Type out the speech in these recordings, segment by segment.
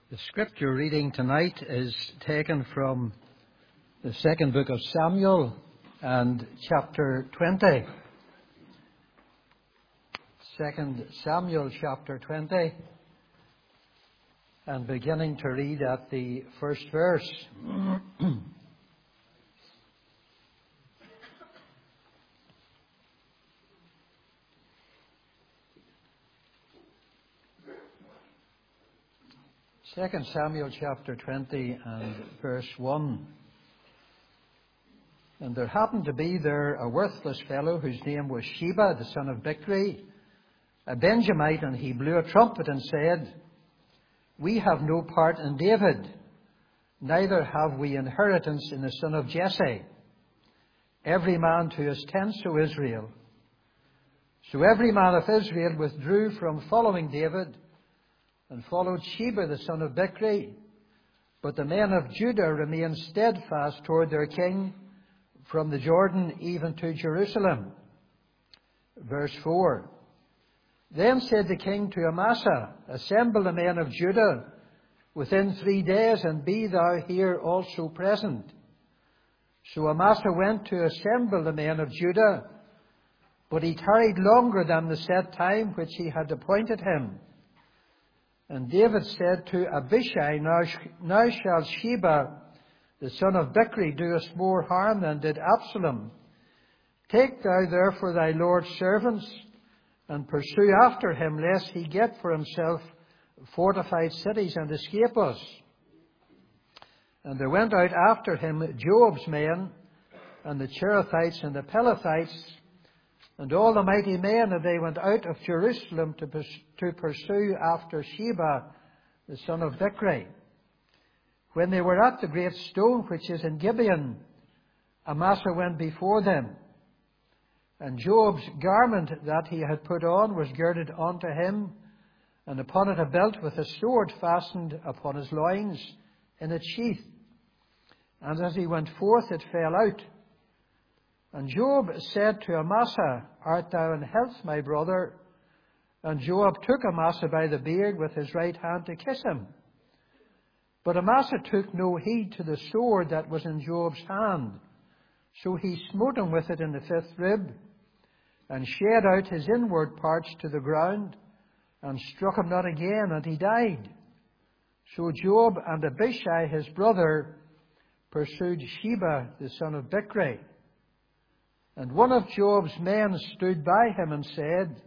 The scripture reading tonight is taken from the second book of Samuel and chapter 20. 2 Samuel chapter 20, and beginning to read at the first verse. Second Samuel chapter 20 and verse 1. And there happened to be there a worthless fellow whose name was Sheba, the son of Bichri, a Benjamite, and he blew a trumpet and said, "We have no part in David, neither have we inheritance in the son of Jesse. Every man to his tents, O Israel." So every man of Israel withdrew from following David and followed Sheba, the son of Bichri. But the men of Judah remained steadfast toward their king from the Jordan even to Jerusalem. Verse 4. Then said the king to Amasa, "Assemble the men of Judah within 3 days, and be thou here also present." So Amasa went to assemble the men of Judah, but he tarried longer than the set time which he had appointed him. And David said to Abishai, Now shall Sheba, the son of Bichri, do us more harm than did Absalom. Take thou therefore thy Lord's servants, and pursue after him, lest he get for himself fortified cities and escape us. And there went out after him Joab's men, and the Cherethites and the Pelethites, and all the mighty men, and they went out of Jerusalem to pursue after Sheba, the son of Bichri. When they were at the great stone which is in Gibeon, Amasa went before them. And Joab's garment that he had put on was girded onto him, and upon it a belt with a sword fastened upon his loins in its sheath. And as he went forth, it fell out. And Joab said to Amasa, "Art thou in health, my brother?" And Joab took Amasa by the beard with his right hand to kiss him. But Amasa took no heed to the sword that was in Joab's hand. So he smote him with it in the 5th rib, and shed out his inward parts to the ground, and struck him not again, and he died. So Joab and Abishai his brother pursued Sheba, the son of Bichri. And one of Joab's men stood by him and said,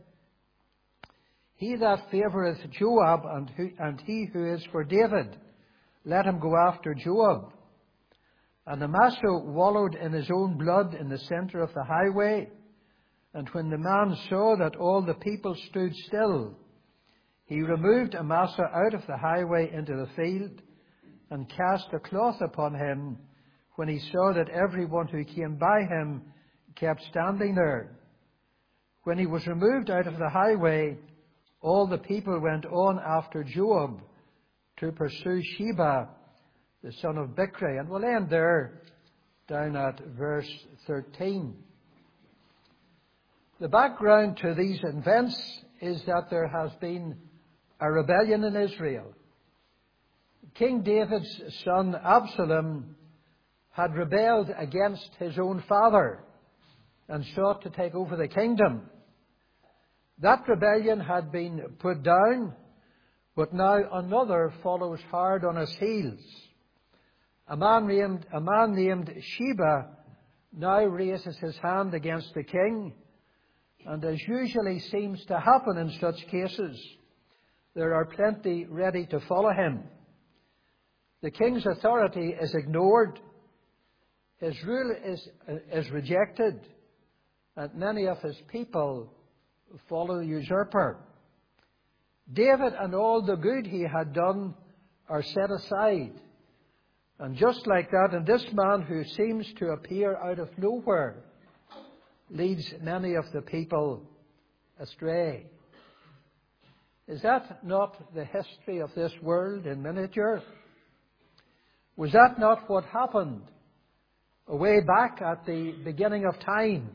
"He that favoureth Joab, and he who is for David, let him go after Joab." And Amasa wallowed in his own blood in the centre of the highway. And when the man saw that all the people stood still, he removed Amasa out of the highway into the field, and cast a cloth upon him, when he saw that everyone who came by him kept standing there. When he was removed out of the highway, all the people went on after Joab to pursue Sheba, the son of Bichri. And we'll end there, down at verse 13. The background to these events is that there has been a rebellion in Israel. King David's son Absalom had rebelled against his own father and sought to take over the kingdom. That rebellion had been put down, but now another follows hard on his heels. A man named Sheba now raises his hand against the king, and as usually seems to happen in such cases, there are plenty ready to follow him. The king's authority is ignored, his rule is rejected, and many of his people follow the usurper. David and all the good he had done are set aside. And just like that, and this man who seems to appear out of nowhere leads many of the people astray. Is that not the history of this world in miniature? Was that not what happened way back at the beginning of time?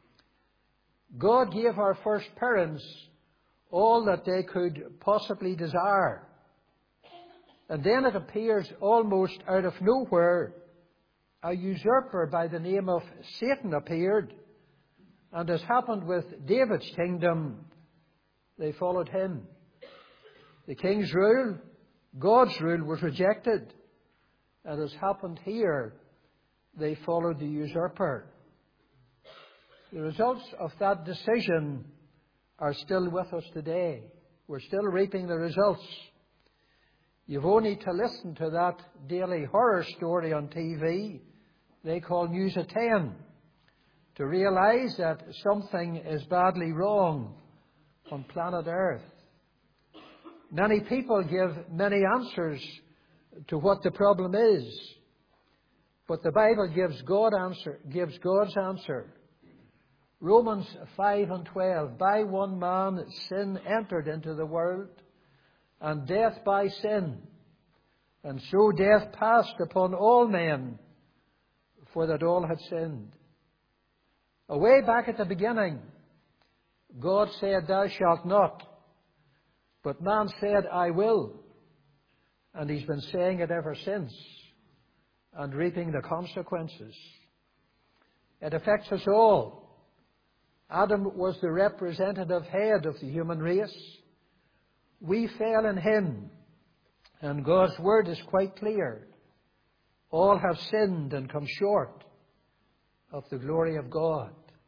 God gave our first parents all that they could possibly desire. And then it appears almost out of nowhere, a usurper by the name of Satan appeared. And as happened with David's kingdom, they followed him. The king's rule, God's rule, was rejected. And as happened here, they followed the usurper. The results of that decision are still with us today. We're still reaping the results. You've only to listen to that daily horror story on TV they call News at 10 to realize that something is badly wrong on planet Earth. Many people give many answers to what the problem is, but the Bible gives God's answer. Romans 5:12, by one man sin entered into the world, and death by sin, and so death passed upon all men, for that all had sinned. Away back at the beginning, God said, thou shalt not. But man said, I will. And he's been saying it ever since, and reaping the consequences. It affects us all. Adam was the representative head of the human race. We fell in him, and God's word is quite clear. All have sinned and come short of the glory of God.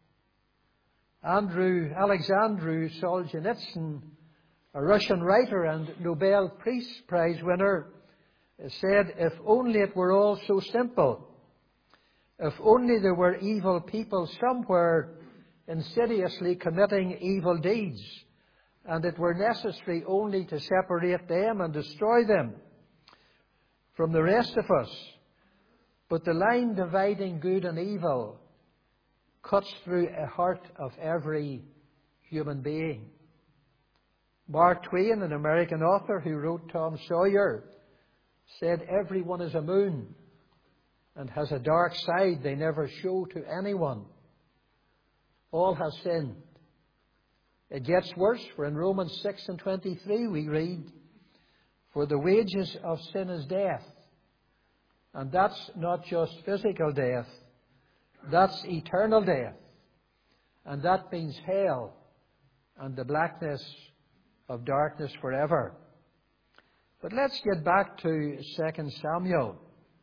Alexandru Solzhenitsyn, a Russian writer and Nobel Peace Prize winner, said, if only it were all so simple, if only there were evil people somewhere insidiously committing evil deeds, and it were necessary only to separate them and destroy them from the rest of us. But the line dividing good and evil cuts through the heart of every human being. Mark Twain, an American author who wrote Tom Sawyer, said everyone is a moon and has a dark side they never show to anyone. All have sinned. It gets worse, for in Romans 6:23 we read, for the wages of sin is death. And that's not just physical death, that's eternal death. And that means hell and the blackness of darkness forever. But let's get back to 2 Samuel.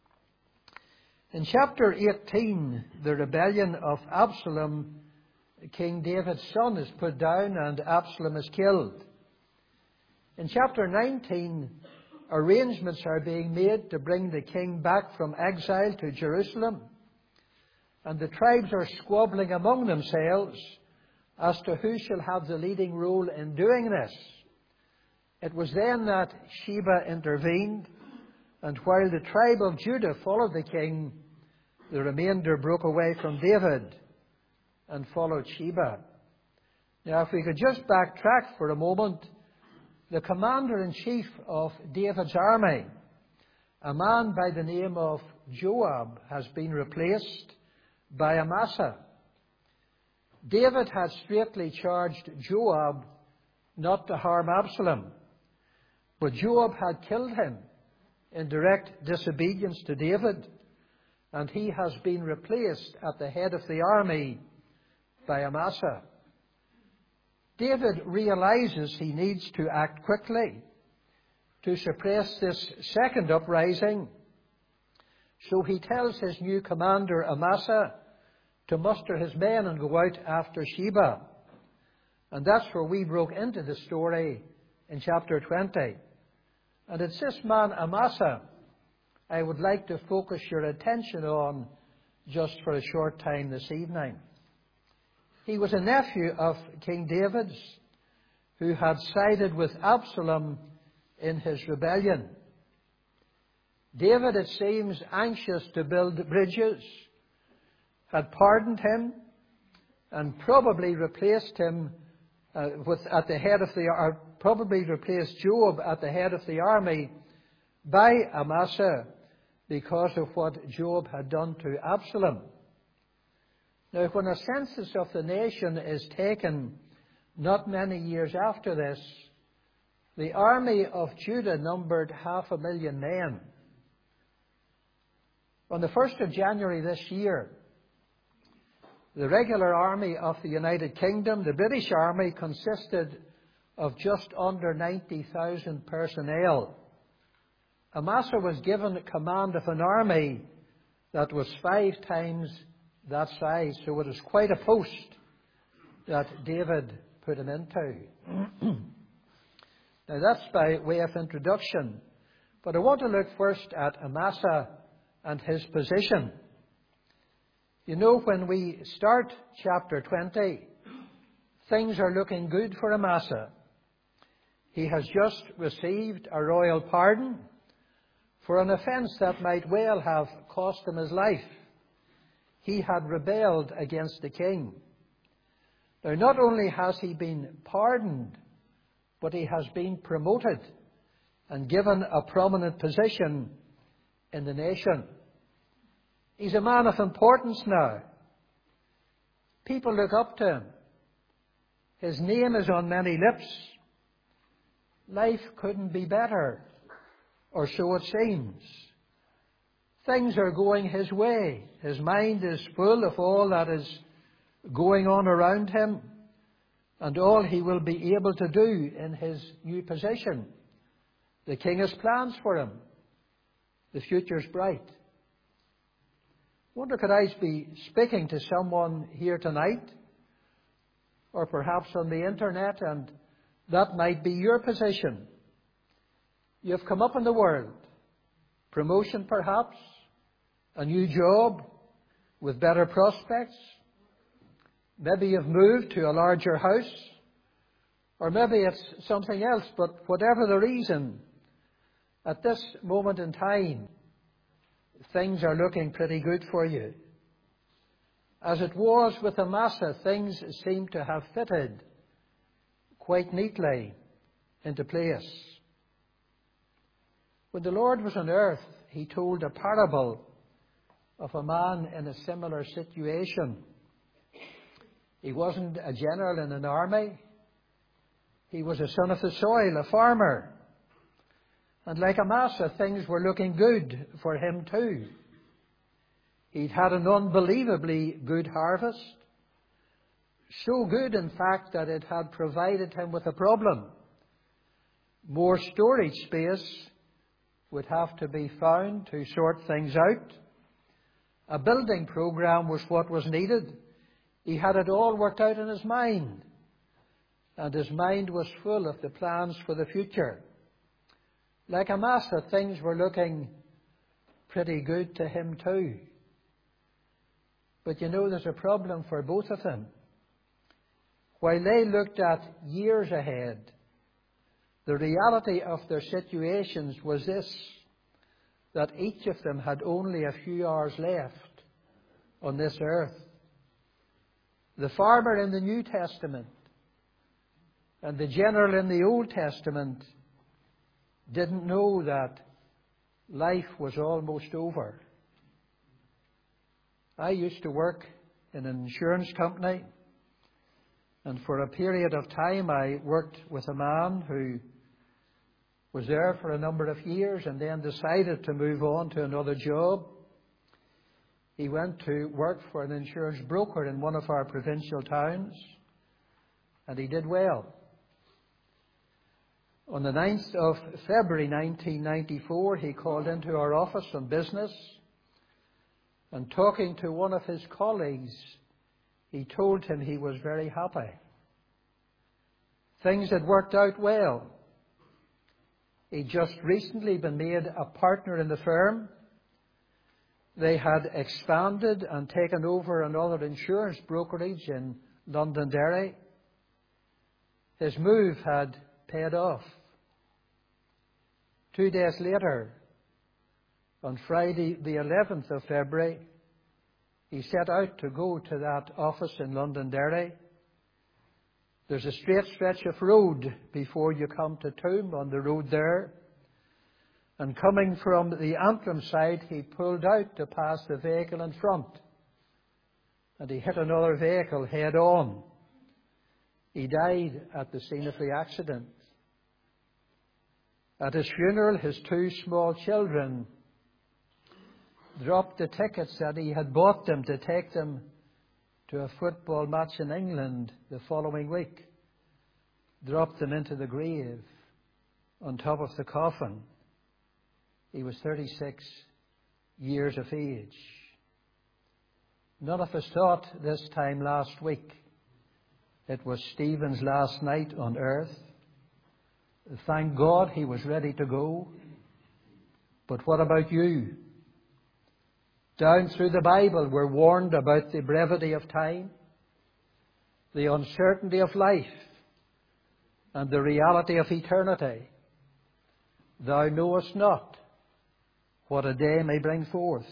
In chapter 18, the rebellion of Absalom, King David's son, is put down and Absalom is killed. In chapter 19, arrangements are being made to bring the king back from exile to Jerusalem. And the tribes are squabbling among themselves as to who shall have the leading role in doing this. It was then that Sheba intervened, and while the tribe of Judah followed the king, the remainder broke away from David and followed Sheba. Now, if we could just backtrack for a moment, the commander-in-chief of David's army, a man by the name of Joab, has been replaced by Amasa. David had straightly charged Joab not to harm Absalom, but Joab had killed him in direct disobedience to David, and he has been replaced at the head of the army by Amasa. David realizes he needs to act quickly to suppress this second uprising. So he tells his new commander Amasa to muster his men and go out after Sheba. And that's where we broke into the story in chapter 20. And it's this man Amasa I would like to focus your attention on just for a short time this evening. He was a nephew of King David's who had sided with Absalom in his rebellion. David, it seems, anxious to build bridges, had pardoned him and probably replaced him probably replaced Joab at the head of the army by Amasa because of what Joab had done to Absalom. Now, when a census of the nation is taken not many years after this, The army of Judah numbered 500,000 men. On the 1st of January this year, the regular army of the United Kingdom, the British Army, consisted of just under 90,000 personnel. Amasa was given command of an army that was 5 times that size, so it was quite a post that David put him into. Now that's by way of introduction, but I want to look first at Amasa and his position. You know, when we start chapter 20, things are looking good for Amasa. He has just received a royal pardon for an offence that might well have cost him his life. He had rebelled against the king. Now, not only has he been pardoned, but he has been promoted and given a prominent position in the nation. He's a man of importance now. People look up to him. His name is on many lips. Life couldn't be better, or so it seems. Things are going his way. His mind is full of all that is going on around him and all he will be able to do in his new position. The king has plans for him. The future's bright. Wonder, could I be speaking to someone here tonight, or perhaps on the internet, and that might be your position. You've come up in the world, promotion perhaps, a new job with better prospects. Maybe you've moved to a larger house, or maybe it's something else, but whatever the reason, at this moment in time, things are looking pretty good for you. As it was with Amasa, things seem to have fitted quite neatly into place. When the Lord was on earth, he told a parable of a man in a similar situation. He wasn't a general in an army. He was a son of the soil, a farmer. And like Amasa, things were looking good for him too. He'd had an unbelievably good harvest. So good, in fact, that it had provided him with a problem. More storage space would have to be found to sort things out. A building program was what was needed. He had it all worked out in his mind. And his mind was full of the plans for the future. Like Amasa, things were looking pretty good to him too. But you know, there's a problem for both of them. While they looked at years ahead, the reality of their situations was this, that each of them had only a few hours left on this earth. The farmer in the New Testament and the general in the Old Testament didn't know that life was almost over. I used to work in an insurance company, and for a period of time I worked with a man who was there for a number of years and then decided to move on to another job. He went to work for an insurance broker in one of our provincial towns, and he did well. On the 9th of February 1994, he called into our office on business, and talking to one of his colleagues, he told him he was very happy. Things had worked out well. He'd just recently been made a partner in the firm. They had expanded and taken over another insurance brokerage in Londonderry. His move had paid off. 2 days later, on Friday the 11th of February, he set out to go to that office in Londonderry. There's a straight stretch of road before you come to Toome on the road there. And coming from the Antrim side, he pulled out to pass the vehicle in front. And he hit another vehicle head on. He died at the scene of the accident. At his funeral, his two small children dropped the tickets that he had bought them to take them to a football match in England the following week. Dropped them into the grave on top of the coffin. He was 36 years of age. None of us thought this time last week it was Stephen's last night on earth. Thank God he was ready to go. But what about you? Down through the Bible we're warned about the brevity of time, the uncertainty of life, and the reality of eternity. Thou knowest not what a day may bring forth.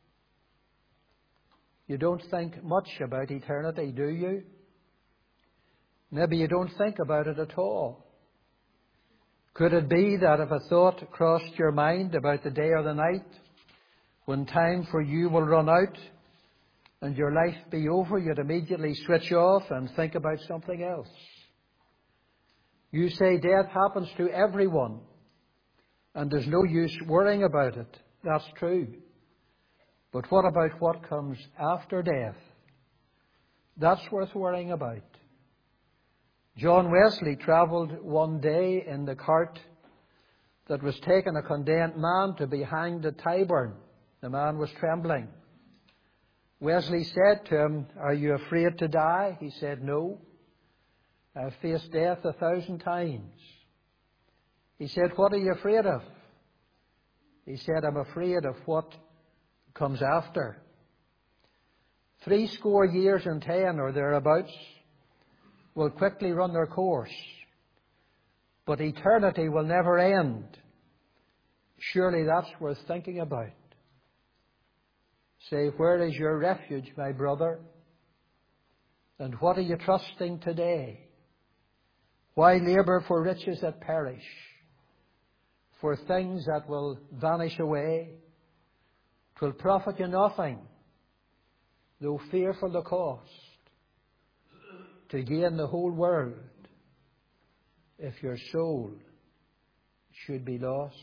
You don't think much about eternity, do you? Maybe you don't think about it at all. Could it be that if a thought crossed your mind about the day or the night, when time for you will run out and your life be over, you'd immediately switch off and think about something else? You say death happens to everyone and there's no use worrying about it. That's true. But what about what comes after death? That's worth worrying about. John Wesley travelled one day in the cart that was taking a condemned man to be hanged at Tyburn. The man was trembling. Wesley said to him, "Are you afraid to die?" He said, "No. I've faced death 1,000 times." He said, "What are you afraid of?" He said, "I'm afraid of what comes after. 70 years and 10 or thereabouts will quickly run their course, but eternity will never end. Surely that's worth thinking about." Say, where is your refuge, my brother? And what are you trusting today? Why labour for riches that perish, for things that will vanish away? 'Twill profit you nothing, though fearful the cost, to gain the whole world if your soul should be lost.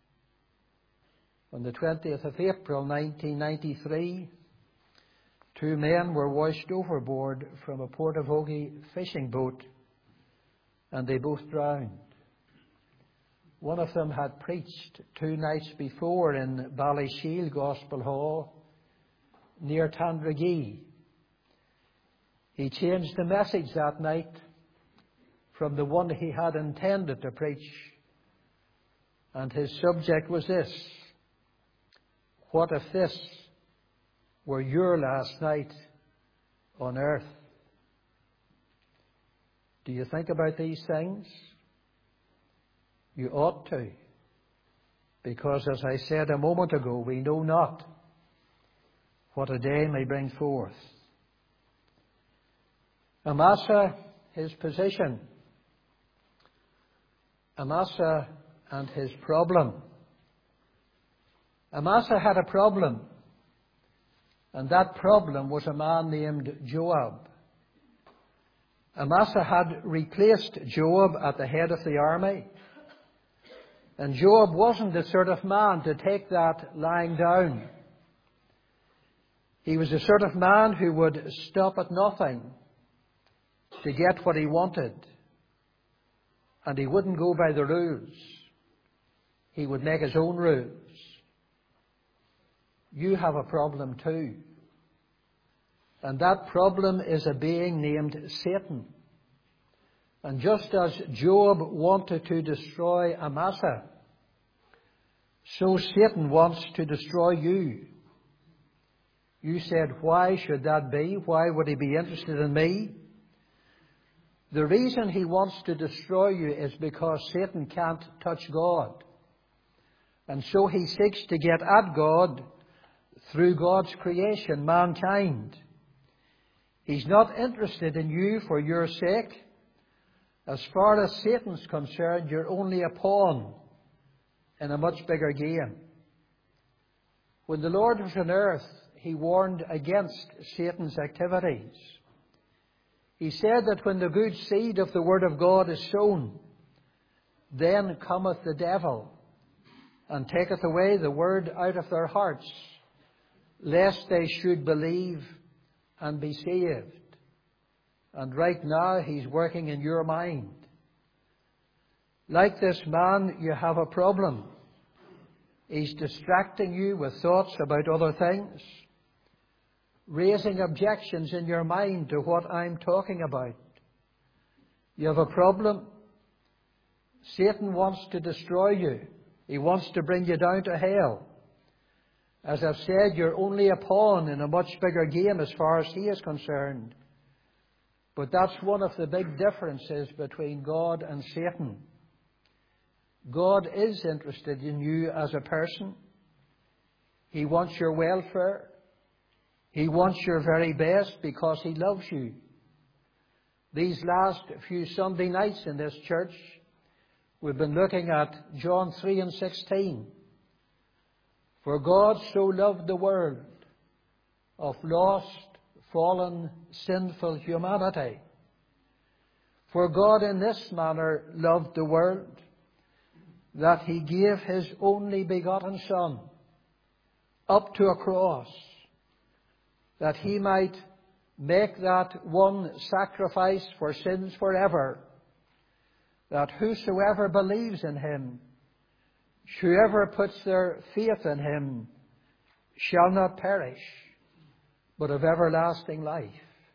On the 20th of April 1993, 2 men were washed overboard from a Portavogie fishing boat, and they both drowned. One of them had preached 2 nights before in Ballyshiel Gospel Hall near Tandragee. He changed the message that night from the one he had intended to preach, and his subject was this: what if this were your last night on earth? Do you think about these things? You ought to, because as I said a moment ago, we know not what a day may bring forth. Amasa, his position. Amasa and his problem. Amasa had a problem, and that problem was a man named Joab. Amasa had replaced Joab at the head of the army, and Joab wasn't the sort of man to take that lying down. He was the sort of man who would stop at nothing to get what he wanted, and he wouldn't go by the rules. He would make his own rules. You have a problem too. And that problem is a being named Satan. And just as Joab wanted to destroy Amasa, so Satan wants to destroy you. You said, why should that be? Why would he be interested in me? The reason he wants to destroy you is because Satan can't touch God. And so he seeks to get at God through God's creation, mankind. He's not interested in you for your sake. As far as Satan's concerned, you're only a pawn in a much bigger game. When the Lord was on earth, he warned against Satan's activities. He said that when the good seed of the Word of God is sown, Then cometh the devil, and taketh away the word out of their hearts, lest they should believe and be saved. And right now he's working in your mind. Like this man, you have a problem. He's distracting you with thoughts about other things, raising objections in your mind to what I'm talking about. You have a problem. Satan wants to destroy you. He wants to bring you down to hell. As I've said, you're only a pawn in a much bigger game as far as he is concerned. But that's one of the big differences between God and Satan. God is interested in you as a person. He wants your welfare. He wants your very best because He loves you. These last few Sunday nights in this church, we've been looking at John 3:16. For God so loved the world of lost, fallen, sinful humanity. For God in this manner loved the world, that He gave His only begotten Son up to a cross, that He might make that one sacrifice for sins forever, that whosoever believes in Him, whoever puts their faith in Him, shall not perish, but have everlasting life.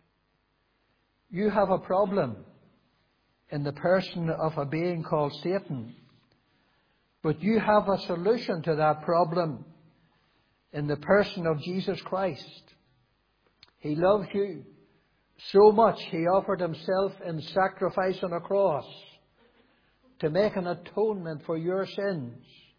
You have a problem in the person of a being called Satan, but you have a solution to that problem in the person of Jesus Christ. He loved you so much He offered Himself in sacrifice on a cross to make an atonement for your sins.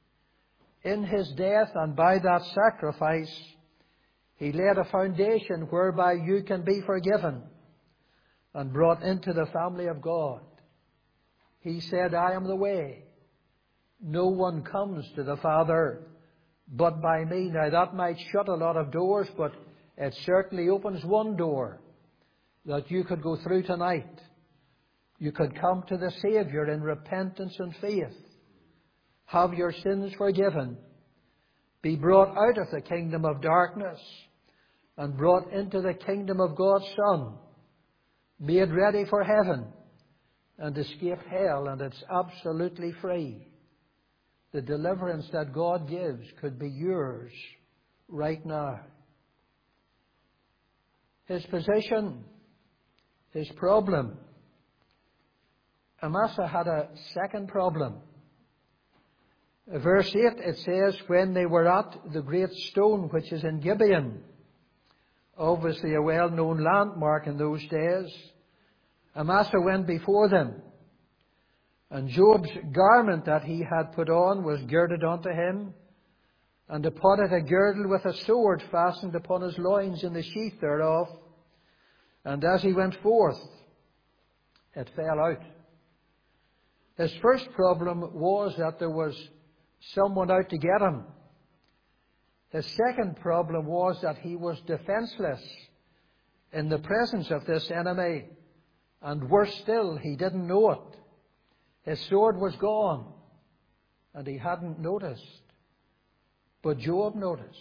In His death and by that sacrifice, He laid a foundation whereby you can be forgiven and brought into the family of God. He said, I am the way. No one comes to the Father but by me. Now that might shut a lot of doors, but it certainly opens one door that you could go through tonight. You could come to the Saviour in repentance and faith, have your sins forgiven, be brought out of the kingdom of darkness and brought into the kingdom of God's Son, made ready for heaven and escape hell, and it's absolutely free. The deliverance that God gives could be yours right now. His position, his problem. Amasa had a second problem. Verse 8, it says, when they were at the great stone which is in Gibeon, obviously a well-known landmark in those days, Amasa went before them, and Job's garment that he had put on was girded unto him, and upon it a girdle with a sword fastened upon his loins in the sheath thereof. And as he went forth, it fell out. His first problem was that there was someone out to get him. His second problem was that he was defenseless in the presence of this enemy. And worse still, he didn't know it. His sword was gone, and he hadn't noticed. But Job noticed.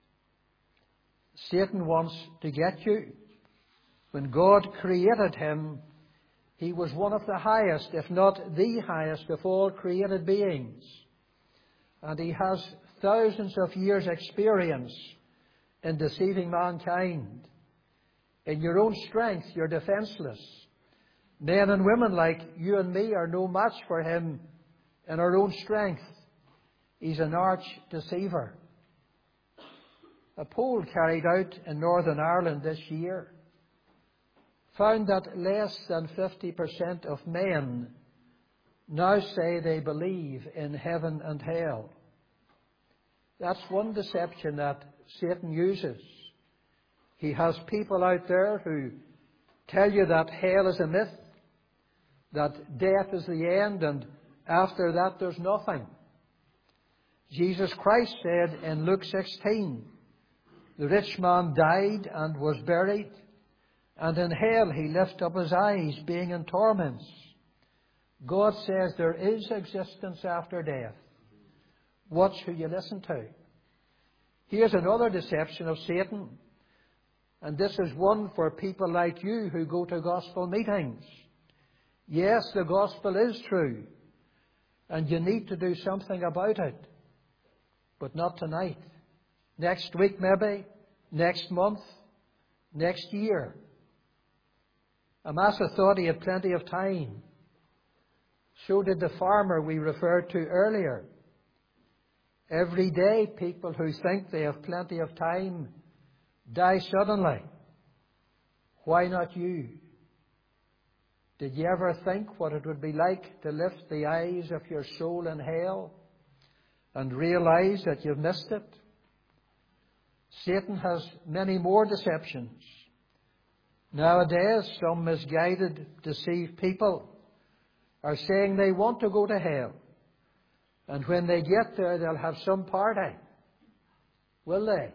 Satan wants to get you. When God created him, he was one of the highest, if not the highest, of all created beings. And he has thousands of years' experience in deceiving mankind. In your own strength, you're defenseless. Men and women like you and me are no match for him in our own strength. He's an arch deceiver. A poll carried out in Northern Ireland this year found that less than 50% of men now say they believe in heaven and hell. That's one deception that Satan uses. He has people out there who tell you that hell is a myth, that death is the end, and after that there's nothing. Jesus Christ said in Luke 16, the rich man died and was buried, and in hell he lifted up his eyes, being in torments. God says there is existence after death. What should you listen to? Here's another deception of Satan. And this is one for people like you who go to gospel meetings. Yes, the gospel is true. And you need to do something about it. But not tonight. Next week maybe. Next month. Next year. Amasa thought he had plenty of time. So did the farmer we referred to earlier. Every day, people who think they have plenty of time die suddenly. Why not you? Did you ever think what it would be like to lift the eyes of your soul in hell and realize that you've missed it? Satan has many more deceptions. Nowadays, some misguided, deceived people are saying they want to go to hell. And when they get there, they'll have some party. Will they?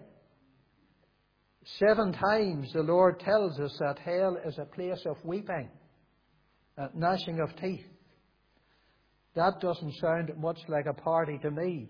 7 times the Lord tells us that hell is a place of weeping and gnashing of teeth. That doesn't sound much like a party to me.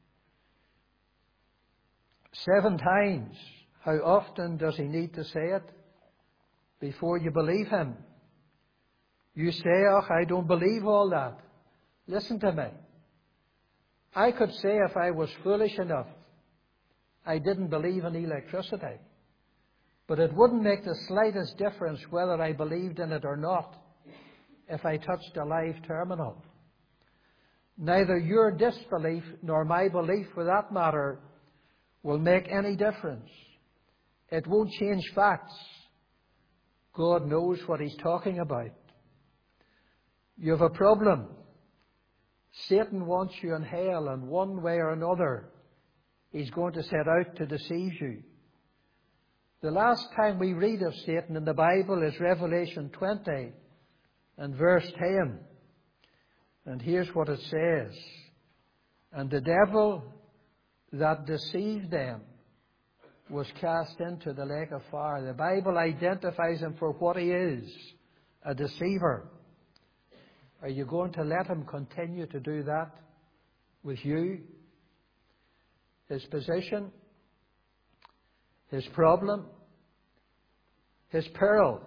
7 times. How often does he need to say it before you believe him? You say, "Oh, I don't believe all that." Listen to me. I could say if I was foolish enough, I didn't believe in electricity. But it wouldn't make the slightest difference whether I believed in it or not if I touched a live terminal. Neither your disbelief nor my belief, for that matter, will make any difference. It won't change facts. God knows what he's talking about. You have a problem. Satan wants you in hell, and one way or another, he's going to set out to deceive you. The last time we read of Satan in the Bible is Revelation 20 and verse 10. And here's what it says. And the devil that deceived them was cast into the lake of fire. The Bible identifies him for what he is, a deceiver. Are you going to let him continue to do that with you? His position, his problem, his peril.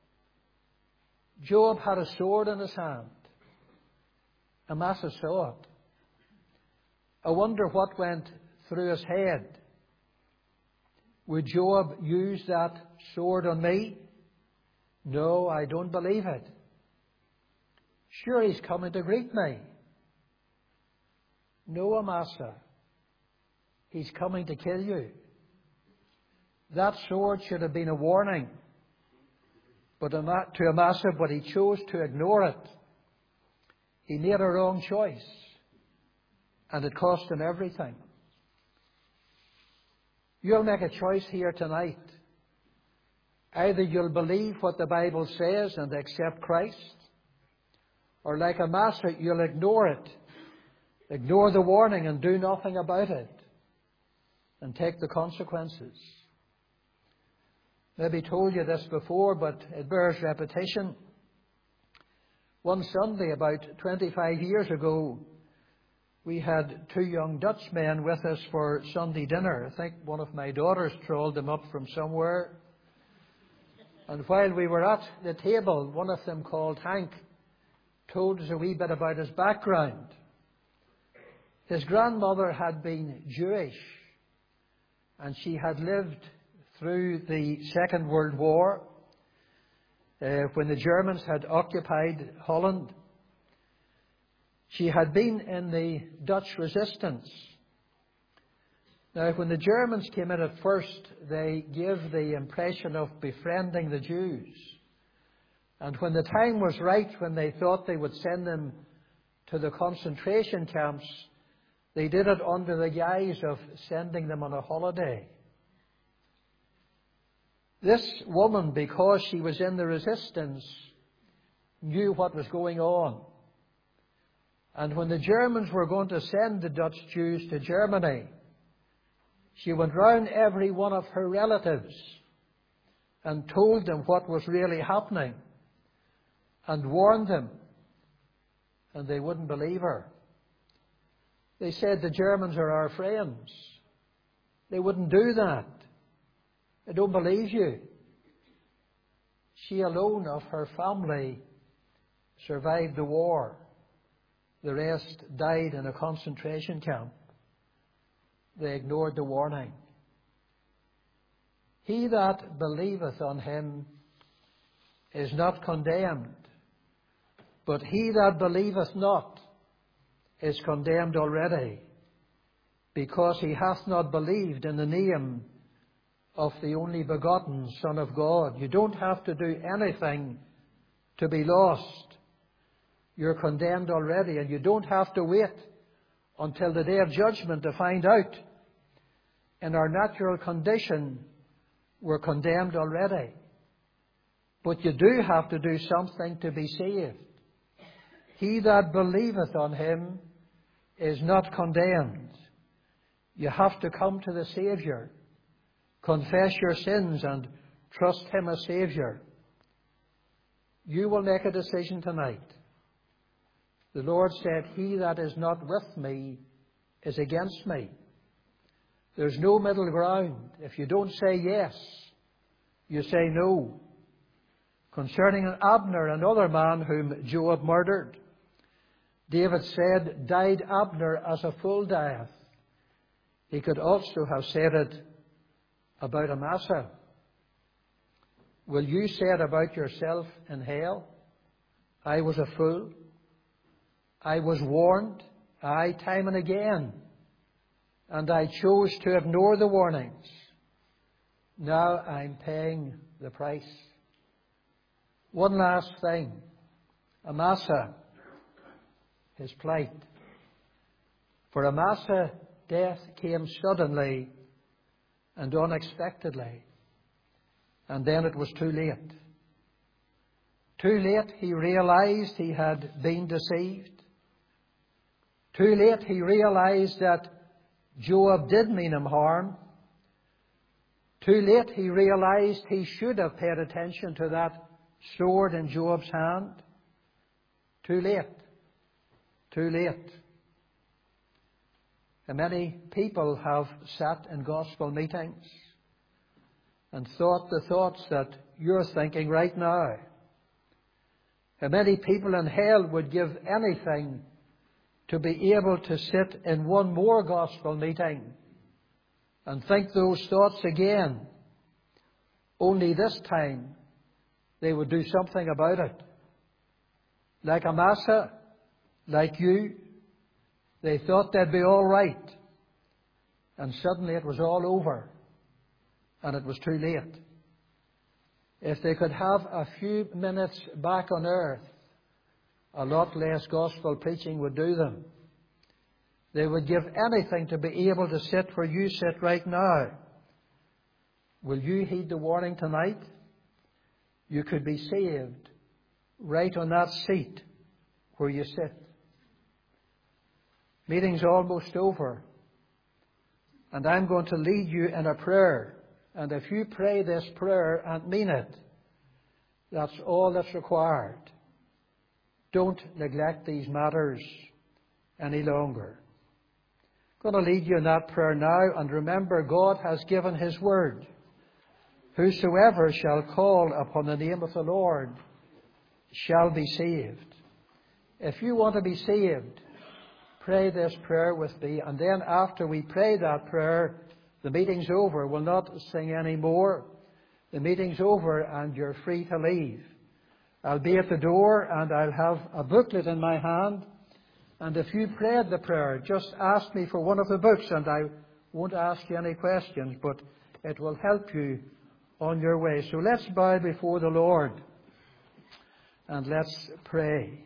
Job had a sword in his hand. Amasa saw it. I wonder what went through his head. Would Job use that sword on me? No, I don't believe it. Sure, he's coming to greet me. No, Amasa. He's coming to kill you. That sword should have been a warning to Amasa, but he chose to ignore it. He made a wrong choice, and it cost him everything. You'll make a choice here tonight. Either you'll believe what the Bible says and accept Christ, or like Amasa, you'll ignore it, ignore the warning and do nothing about it, and take the consequences. Maybe told you this before, but it bears repetition. One Sunday, about 25 years ago, we had 2 young Dutchmen with us for Sunday dinner. I think one of my daughters trolled them up from somewhere. And while we were at the table, one of them, called Hank, told us a wee bit about his background. His grandmother had been Jewish, and she had lived through the Second World War when the Germans had occupied Holland. She had been in the Dutch resistance. Now, when the Germans came in at first, they gave the impression of befriending the Jews. And when the time was right, when they thought they would send them to the concentration camps, they did it under the guise of sending them on a holiday. This woman, because she was in the resistance, knew what was going on. And when the Germans were going to send the Dutch Jews to Germany, she went round every one of her relatives and told them what was really happening and warned them and they wouldn't believe her. They said, the Germans are our friends. They wouldn't do that. I don't believe you. She alone of her family survived the war. The rest died in a concentration camp. They ignored the warning. He that believeth on him is not condemned, but he that believeth not is condemned already, because he hath not believed in the name of the only begotten Son of God. You don't have to do anything to be lost. You're condemned already, and you don't have to wait until the day of judgment to find out. In our natural condition, we're condemned already. But you do have to do something to be saved. He that believeth on him is not condemned. You have to come to the Saviour, confess your sins, and trust him as Saviour. You will make a decision tonight. The Lord said, he that is not with me is against me. There's no middle ground. If you don't say yes, you say no. Concerning Abner, another man whom Joab murdered, David said, died Abner as a fool dieth. He could also have said it about Amasa. Will you say it about yourself in hell? I was a fool. I was warned, time and again, and I chose to ignore the warnings. Now I'm paying the price. One last thing. Amasa, his plight. For Amasa, death came suddenly and unexpectedly, and then it was too late. Too late he realized he had been deceived. Too late he realized that Joab did mean him harm. Too late he realized he should have paid attention to that sword in Joab's hand. Too late. Too late. And many people have sat in gospel meetings and thought the thoughts that you're thinking right now. And many people in hell would give anything to be able to sit in one more gospel meeting and think those thoughts again. Only this time they would do something about it. Like Amasa, like you, they thought they'd be all right. And suddenly it was all over. And it was too late. If they could have a few minutes back on earth, a lot less gospel preaching would do them. They would give anything to be able to sit where you sit right now. Will you heed the warning tonight? You could be saved right on that seat where you sit. Meeting's almost over. And I'm going to lead you in a prayer. And if you pray this prayer and mean it, that's all that's required. Don't neglect these matters any longer. I'm going to lead you in that prayer now. And remember, God has given His word. Whosoever shall call upon the name of the Lord shall be saved. If you want to be saved, pray this prayer with me. And then after we pray that prayer, the meeting's over. We'll not sing any more. The meeting's over and you're free to leave. I'll be at the door and I'll have a booklet in my hand. And if you prayed the prayer, just ask me for one of the books and I won't ask you any questions, but it will help you on your way. So let's bow before the Lord and let's pray.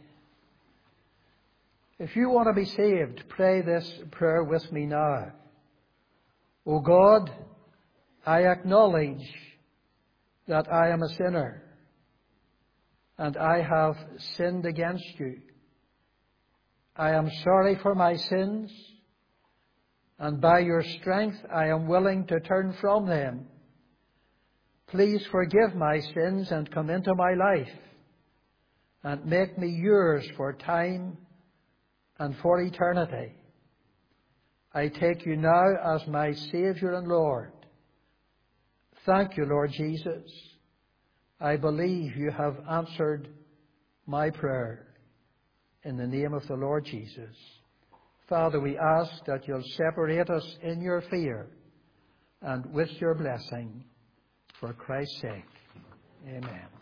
If you want to be saved, pray this prayer with me now. O God, I acknowledge that I am a sinner and I have sinned against you. I am sorry for my sins, and by your strength I am willing to turn from them. Please forgive my sins and come into my life and make me yours for time and for eternity. I take you now as my Saviour and Lord. Thank you, Lord Jesus. I believe you have answered my prayer. In the name of the Lord Jesus. Father, we ask that you'll separate us in your fear and with your blessing for Christ's sake. Amen.